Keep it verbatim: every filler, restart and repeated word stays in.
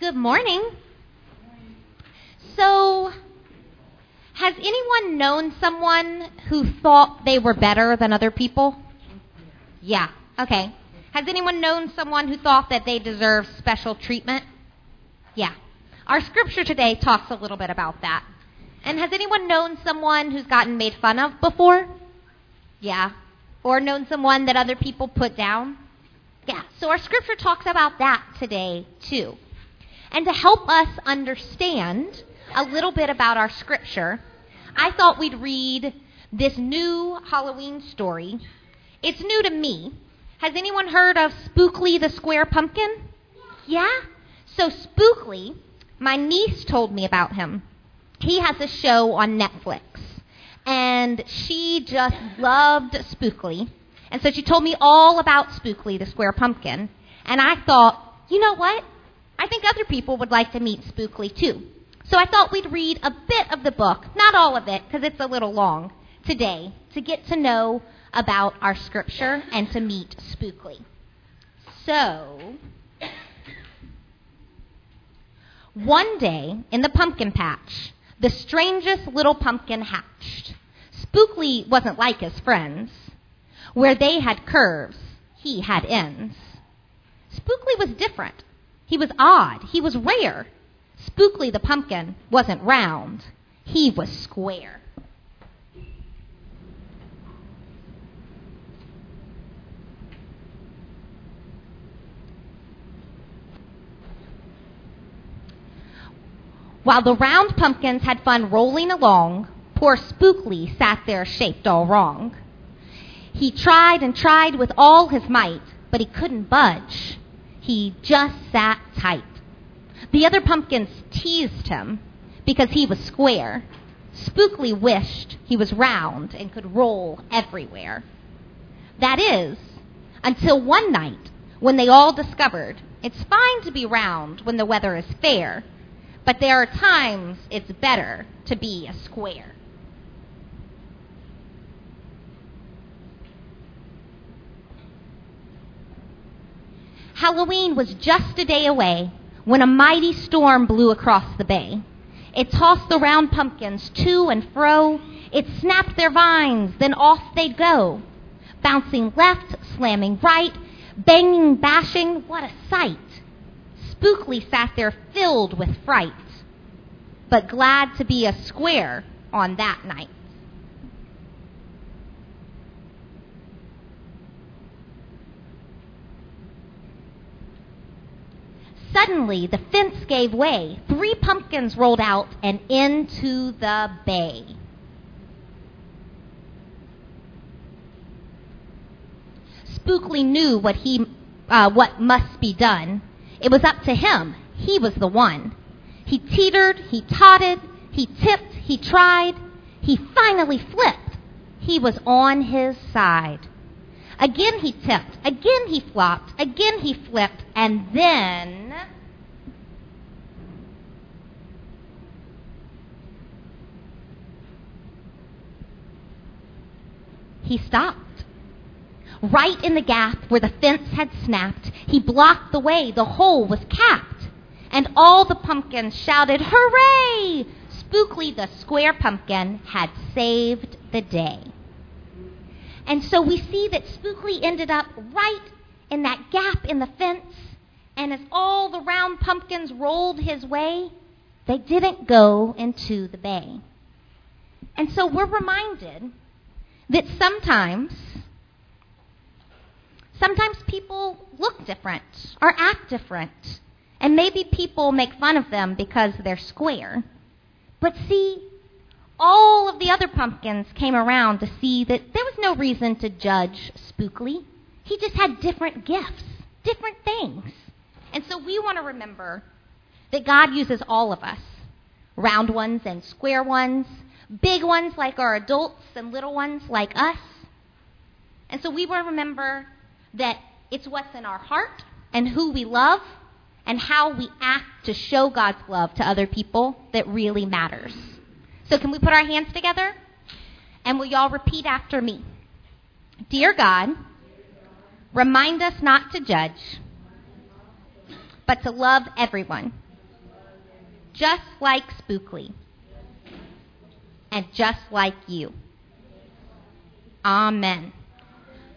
Good morning. So, has anyone known someone who thought they were better than other people? Yeah, okay. Has anyone known someone who thought that they deserved special treatment? Yeah. Our scripture today talks a little bit about that. And has anyone known someone who's gotten made fun of before? Yeah. Or known someone that other people put down? Yeah. So our scripture talks about that today, too. And to help us understand a little bit about our scripture, I thought we'd read this new Halloween story. It's new to me. Has anyone heard of Spookly the Square Pumpkin? Yeah? So Spookly, my niece told me about him. He has a show on Netflix. And she just loved Spookly. And so she told me all about Spookly the Square Pumpkin. And I thought, you know what? I think other people would like to meet Spookly too. So I thought we'd read a bit of the book, not all of it, because it's a little long, today, to get to know about our scripture and to meet Spookly. So, one day in the pumpkin patch, the strangest little pumpkin hatched. Spookly wasn't like his friends. Where they had curves, he had ends. Spookly was different. He was odd. He was rare. Spookly the pumpkin wasn't round. He was square. While the round pumpkins had fun rolling along, poor Spookly sat there shaped all wrong. He tried and tried with all his might, but he couldn't budge. He just sat tight. The other pumpkins teased him because he was square. Spookly wished he was round and could roll everywhere. That is, until one night when they all discovered it's fine to be round when the weather is fair, but there are times it's better to be a square. Halloween was just a day away when a mighty storm blew across the bay. It tossed the round pumpkins to and fro. It snapped their vines, then off they'd go. Bouncing left, slamming right, banging, bashing, what a sight. Spookly sat there filled with fright, but glad to be a square on that night. Suddenly, the fence gave way. Three pumpkins rolled out and into the bay. Spookly knew what he, uh, what must be done. It was up to him. He was the one. He teetered, he totted, he tipped, he tried. He finally flipped. He was on his side. Again he tipped, again he flopped, again he flipped, and then he stopped. Right in the gap where the fence had snapped, he blocked the way. The hole was capped. And all the pumpkins shouted, "Hooray!" Spookly the Square Pumpkin had saved the day. And so we see that Spookly ended up right in that gap in the fence. And as all the round pumpkins rolled his way, they didn't go into the bay. And so we're reminded that sometimes, sometimes people look different or act different. And maybe people make fun of them because they're square. But see, all of the other pumpkins came around to see that there was no reason to judge Spookly. He just had different gifts, different things. And so we want to remember that God uses all of us, round ones and square ones, big ones like our adults and little ones like us. And so we want to remember that it's what's in our heart and who we love and how we act to show God's love to other people that really matters. So can we put our hands together? And will y'all repeat after me? Dear God, remind us not to judge, but to love everyone just like Spookly, and just like you. Amen.